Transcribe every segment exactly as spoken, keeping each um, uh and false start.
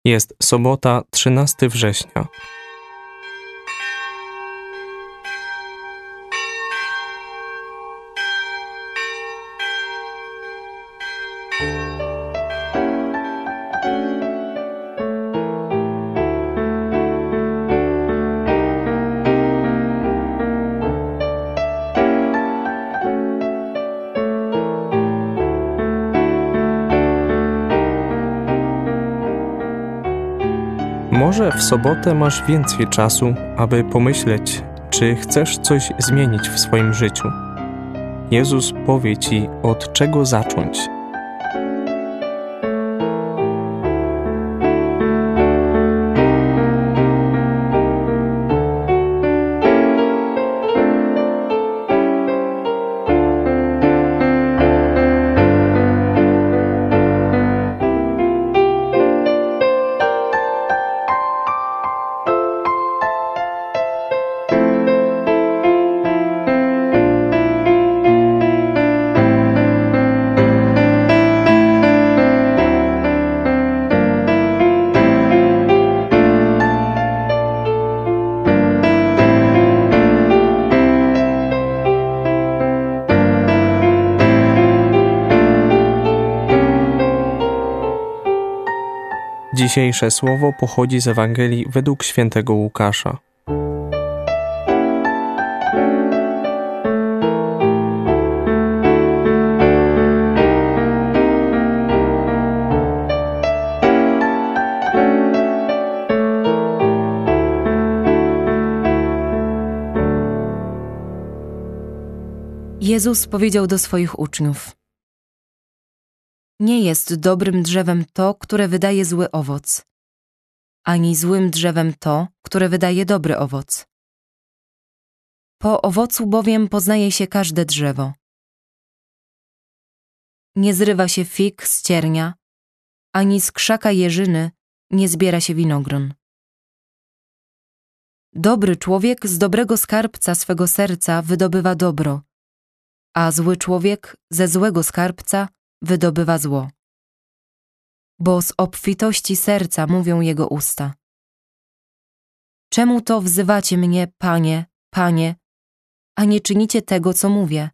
Jest sobota, trzynastego września. Może w sobotę masz więcej czasu, aby pomyśleć, czy chcesz coś zmienić w swoim życiu. Jezus powie Ci, od czego zacząć. Dzisiejsze słowo pochodzi z Ewangelii według świętego Łukasza. Jezus powiedział do swoich uczniów: Nie jest dobrym drzewem to, które wydaje zły owoc, ani złym drzewem to, które wydaje dobry owoc. Po owocu bowiem poznaje się każde drzewo. Nie zrywa się fig z ciernia, ani z krzaka jeżyny nie zbiera się winogron. Dobry człowiek z dobrego skarbca swego serca wydobywa dobro, a zły człowiek ze złego skarbca wydobywa zło. Bo z obfitości serca mówią jego usta. Czemu to wzywacie mnie, Panie, Panie, a nie czynicie tego, co mówię?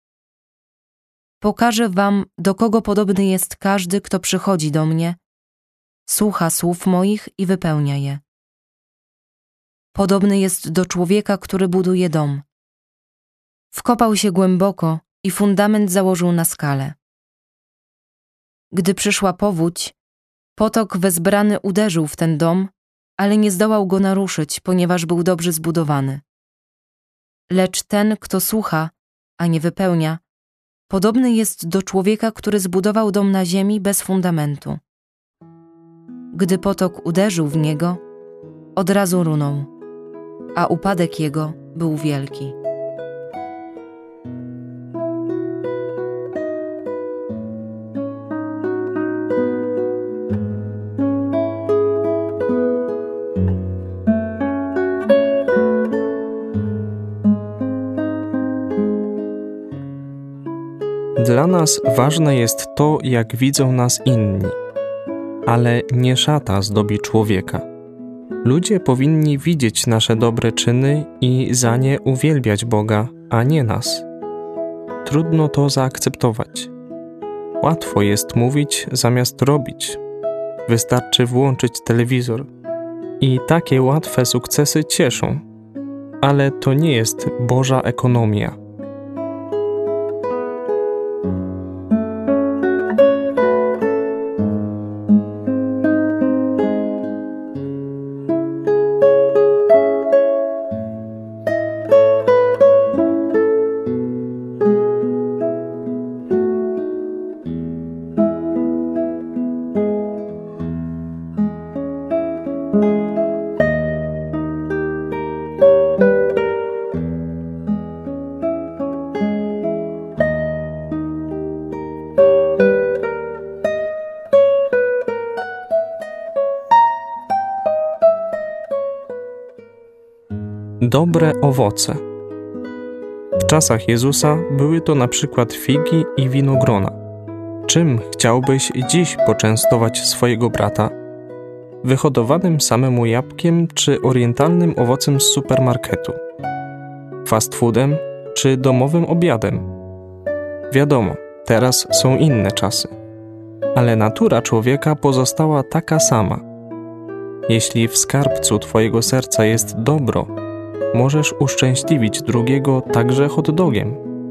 Pokażę wam, do kogo podobny jest każdy, kto przychodzi do mnie, słucha słów moich i wypełnia je. Podobny jest do człowieka, który buduje dom. Wkopał się głęboko i fundament założył na skale. Gdy przyszła powódź, potok wezbrany uderzył w ten dom, ale nie zdołał go naruszyć, ponieważ był dobrze zbudowany. Lecz ten, kto słucha, a nie wypełnia, podobny jest do człowieka, który zbudował dom na ziemi bez fundamentu. Gdy potok uderzył w niego, od razu runął, a upadek jego był wielki. Dla nas ważne jest to, jak widzą nas inni, ale nie szata zdobi człowieka. Ludzie powinni widzieć nasze dobre czyny i za nie uwielbiać Boga, a nie nas. Trudno to zaakceptować. Łatwo jest mówić zamiast robić. Wystarczy włączyć telewizor. I takie łatwe sukcesy cieszą, ale to nie jest Boża ekonomia. Dobre owoce. W czasach Jezusa były to na przykład figi i winogrona. Czym chciałbyś dziś poczęstować swojego brata? wyhodowanym samemu jabłkiem czy orientalnym owocem z supermarketu, fast foodem czy domowym obiadem. Wiadomo, teraz są inne czasy, ale natura człowieka pozostała taka sama. Jeśli w skarbcu twojego serca jest dobro, możesz uszczęśliwić drugiego także hot dogiem.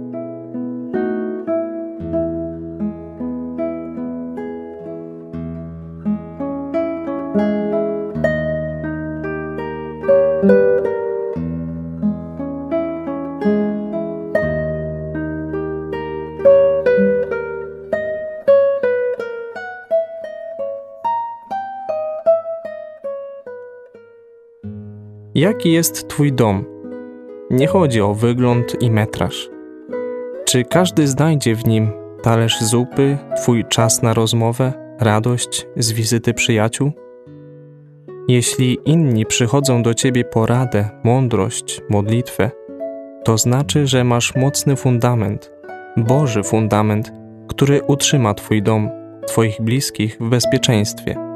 Jaki jest twój dom? Nie chodzi o wygląd i metraż. Czy każdy znajdzie w nim talerz zupy, twój czas na rozmowę, radość z wizyty przyjaciół? Jeśli inni przychodzą do ciebie po radę, mądrość, modlitwę, to znaczy, że masz mocny fundament, Boży fundament, który utrzyma twój dom, twoich bliskich w bezpieczeństwie.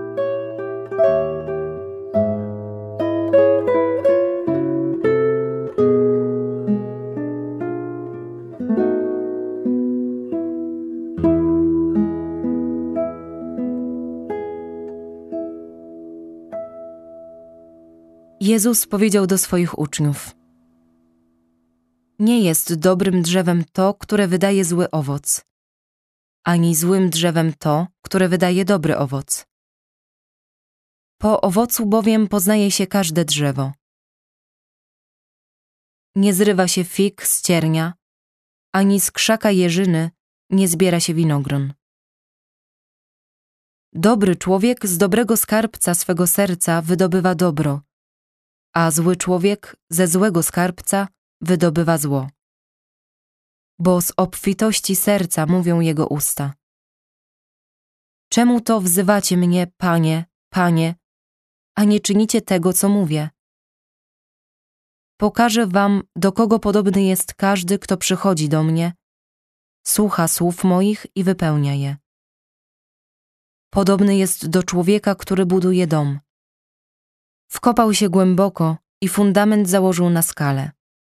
Jezus powiedział do swoich uczniów: Nie jest dobrym drzewem to, które wydaje zły owoc, ani złym drzewem to, które wydaje dobry owoc. Po owocu bowiem poznaje się każde drzewo. Nie zrywa się fig z ciernia, ani z krzaka jeżyny nie zbiera się winogron. Dobry człowiek z dobrego skarbca swego serca wydobywa dobro, a zły człowiek ze złego skarbca wydobywa zło. Bo z obfitości serca mówią jego usta. Czemu to wzywacie mnie, Panie, Panie, a nie czynicie tego, co mówię? Pokażę wam, do kogo podobny jest każdy, kto przychodzi do mnie, słucha słów moich i wypełnia je. Podobny jest do człowieka, który buduje dom. Wkopał się głęboko i fundament założył na skale.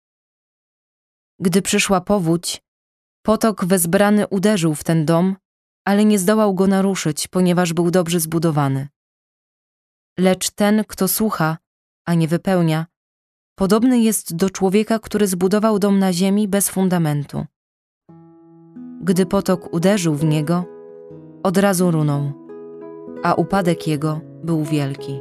Gdy przyszła powódź, potok wezbrany uderzył w ten dom, ale nie zdołał go naruszyć, ponieważ był dobrze zbudowany. Lecz ten, kto słucha, a nie wypełnia, podobny jest do człowieka, który zbudował dom na ziemi bez fundamentu. Gdy potok uderzył w niego, od razu runął, a upadek jego był wielki.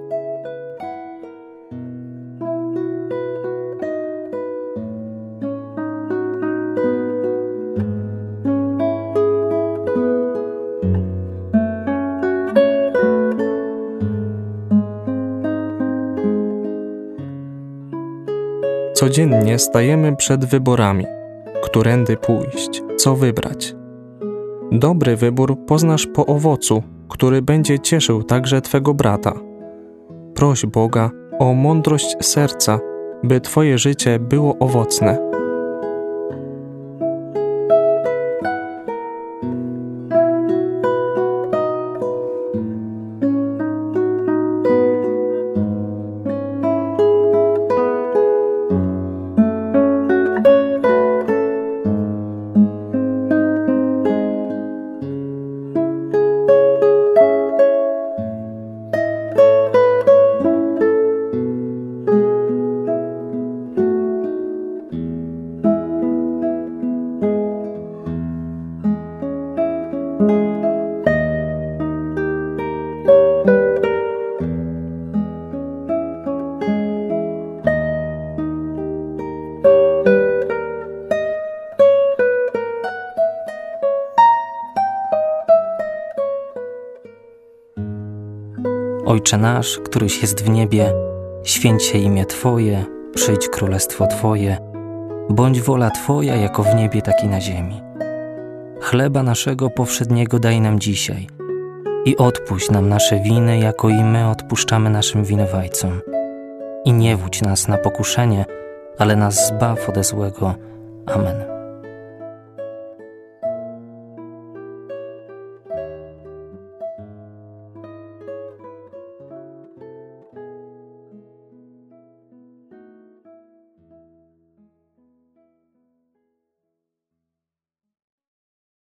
Codziennie stajemy przed wyborami, którędy pójść, co wybrać. Dobry wybór poznasz po owocu, który będzie cieszył także twego brata. Proś Boga o mądrość serca, by twoje życie było owocne. Ojcze nasz, któryś jest w niebie, święć się imię Twoje, przyjdź królestwo Twoje, bądź wola Twoja jako w niebie, tak i na ziemi. Chleba naszego powszedniego daj nam dzisiaj i odpuść nam nasze winy, jako i my odpuszczamy naszym winowajcom. I nie wódź nas na pokuszenie, ale nas zbaw ode złego. Amen.